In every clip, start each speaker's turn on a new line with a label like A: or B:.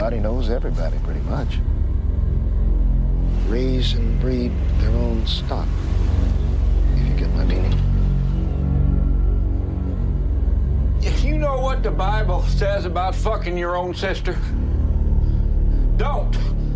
A: everybody knows everybody, pretty much. Raise and breed their own stock, if you get my meaning.
B: You know what the Bible says about fucking your own sister? Don't.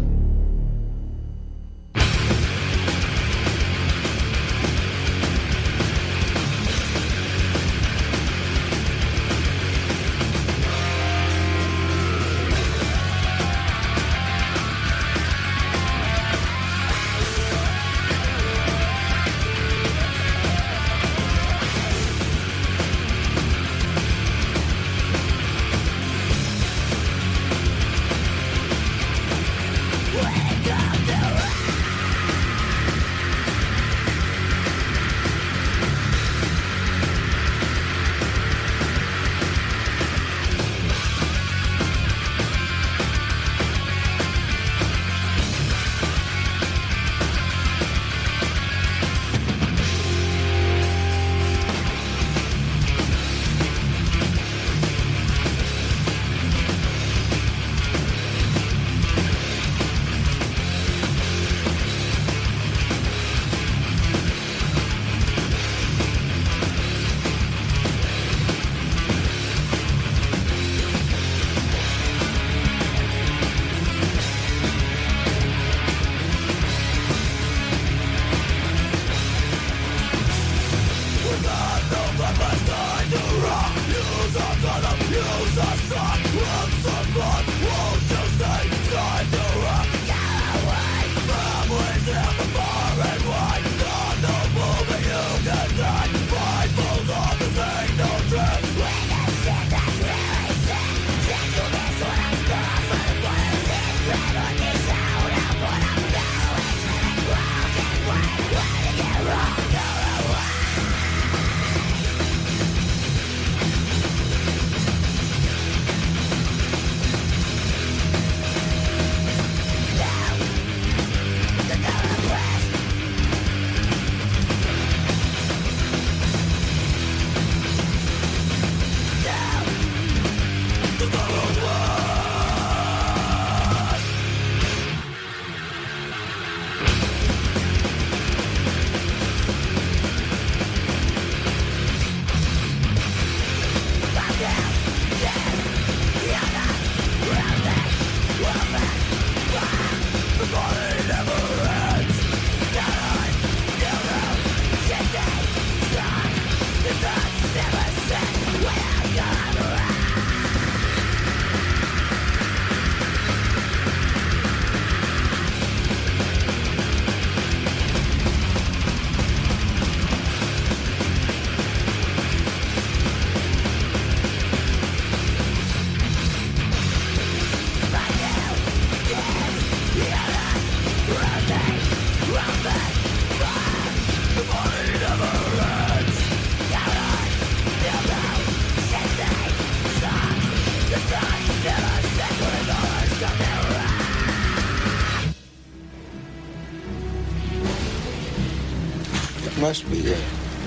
A: Must be a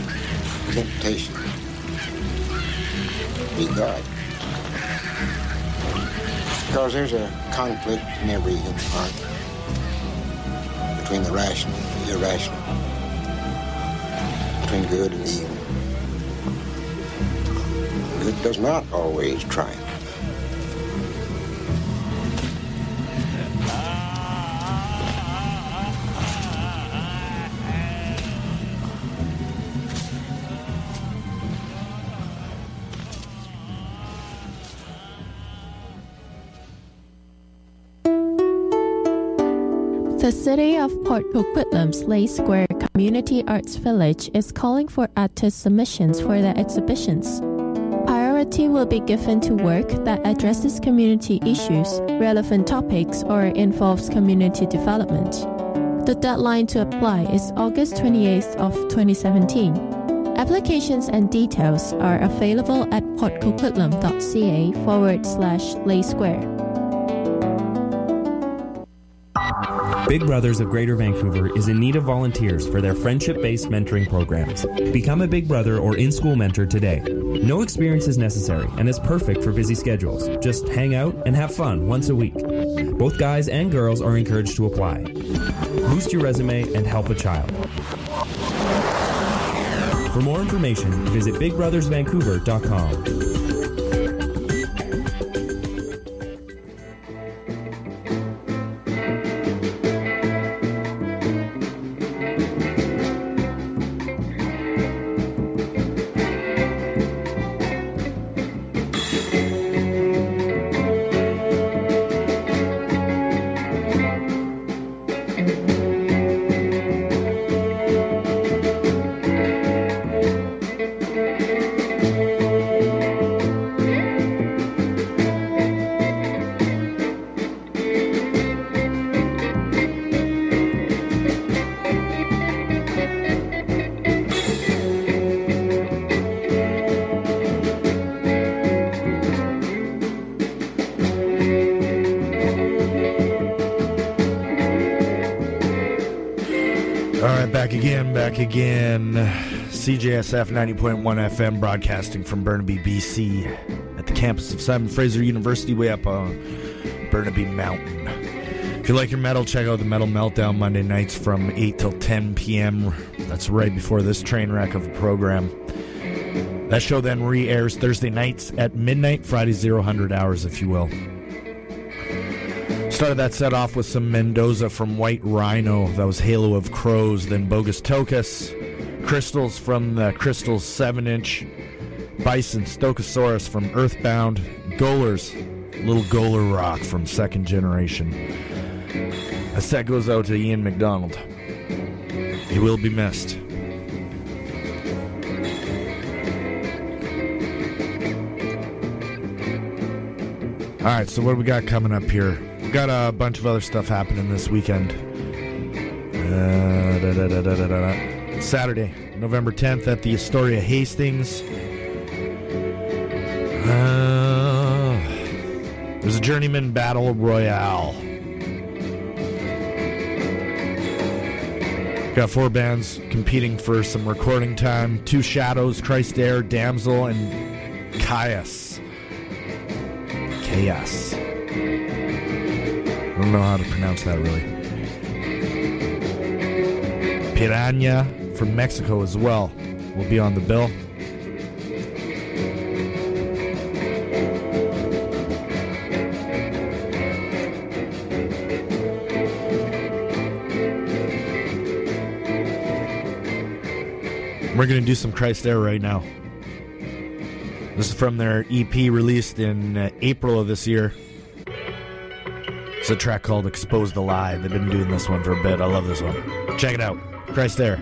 A: temptation to be God. Because there's a conflict in every human heart between the rational and the irrational, between good and evil. Good does not always triumph.
C: The city of Port Coquitlam's Leigh Square Community Arts Village is calling for artist submissions for their exhibitions. Priority will be given to work that addresses community issues, relevant topics, or involves community development. The deadline to apply is August 28th of 2017. Applications and details are available at portcoquitlam.ca/Leigh Square.
D: Big Brothers of Greater Vancouver is in need of volunteers for their friendship-based mentoring programs. Become a Big Brother or in-school mentor today. No experience is necessary and is perfect for busy schedules. Just hang out and have fun once a week. Both guys and girls are encouraged to apply. Boost your resume and help a child. For more information, visit bigbrothersvancouver.com.
E: Back again. CJSF 90.1 FM broadcasting from Burnaby, BC at the campus of Simon Fraser University way up on Burnaby Mountain. If you like your metal, check out the Metal Meltdown Monday nights from 8 till 10 p.m. That's right before this train wreck of a program. That show then re-airs Thursday nights at midnight, Friday 00 hours, if you will. Started that set off with some Mendoza from White Rhino. That was Halo of Crows. Then Bogus Tokus. Crystals from the Crystals 7-inch. Bison Stokosaurus from Earthbound. Golers. Little Goler Rock from Second Generation. A set goes out to Ian McDonald. He will be missed. Alright, so what do we got coming up here? We got a bunch of other stuff happening this weekend. Saturday, November 10th at the Astoria Hastings. There's a Journeyman Battle Royale. Got 4 bands competing for some recording time. Two Shadows, Christ Air, Damsel, and Chaos. Chaos. I don't know how to pronounce that really. Piranha from Mexico as well will be on the bill. We're going to do some Christ Air right now. This is from their EP released in April of this year. It's a track called Expose the Lie. They've been doing this one for a bit. I love this one. Check it out. Christ Air.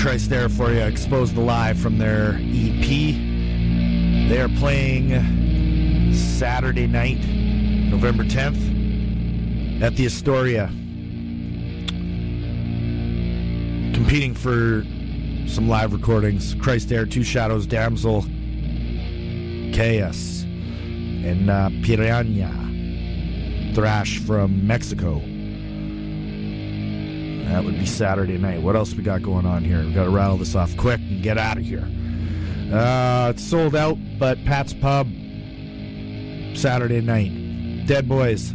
E: Christ There for you, exposed live from their EP. They are playing Saturday night, November 10th, at the Astoria. Competing for some live recordings. Christ There, Two Shadows, Damsel, Chaos, and Piranha Thrash from Mexico. That would be Saturday night. What else we got going on here? We got to rattle this off quick and get out of here. It's sold out, but Pat's Pub, Saturday night. Dead Boys.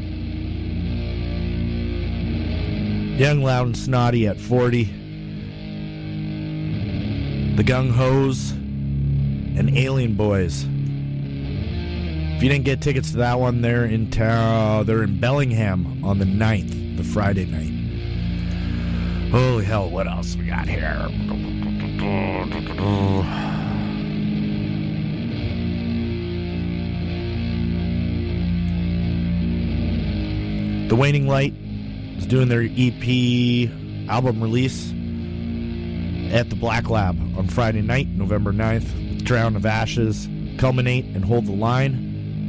E: Young, Loud, and Snotty at 40. The Gung Hoes and Alien Boys. If you didn't get tickets to that one, they're in Bellingham on the 9th, the Friday night. Holy hell, what else we got here? The Waning Light is doing their EP album release at the Black Lab on Friday night, November 9th. Drown of Ashes, Culminate, and Hold the Line.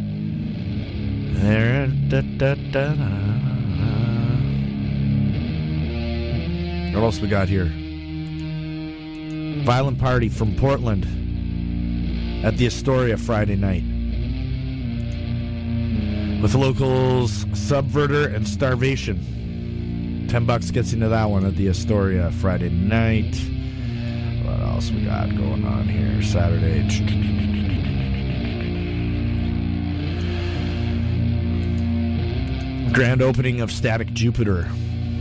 E: What else we got here? Violent Party from Portland at the Astoria Friday night. With locals Subverter and Starvation. $10 gets into that one at the Astoria Friday night. What else we got going on here? Saturday. Grand opening of Static Jupiter.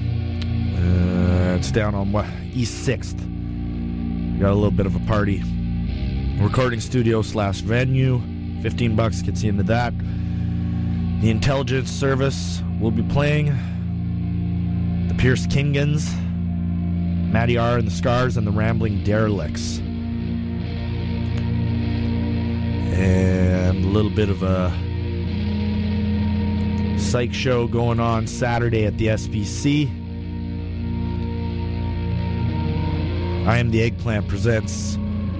E: It's down on East 6th. We got a little bit of a party. Recording studio / venue. $15 gets you into that. The Intelligence Service will be playing. The Pierce Kingans, Matty R. and the Scars, and the Rambling Derelicts. And a little bit of a psych show going on Saturday at the SPC. I Am the Eggplant presents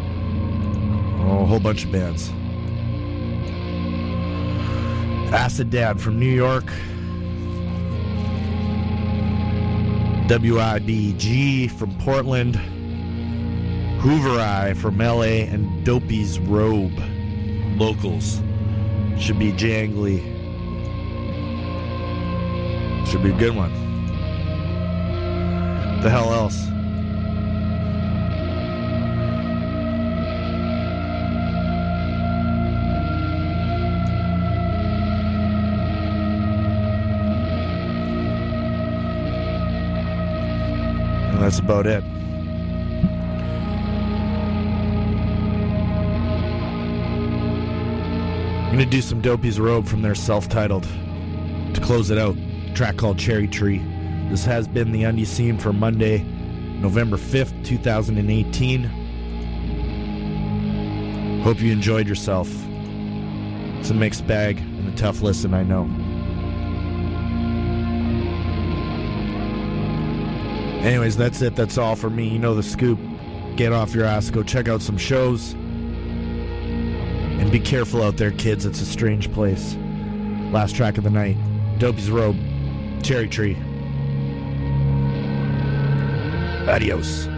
E: a whole bunch of bands. Acid Dad from New York. WIBG from Portland. Hoover Eye from LA, and Dopey's Robe. Locals. Should be jangly. Should be a good one. The hell else? And that's about it. I'm going to do some Dopey's Robe from their self-titled to close it out. A track called Cherry Tree. This has been the Undie Scene for Monday, November 5th, 2018. Hope you enjoyed yourself. It's a mixed bag and a tough listen, I know. Anyways, that's it. That's all for me. You know the scoop. Get off your ass. Go check out some shows. And be careful out there, kids. It's a strange place. Last track of the night. Dopey's Robe. Cherry Tree. Adios.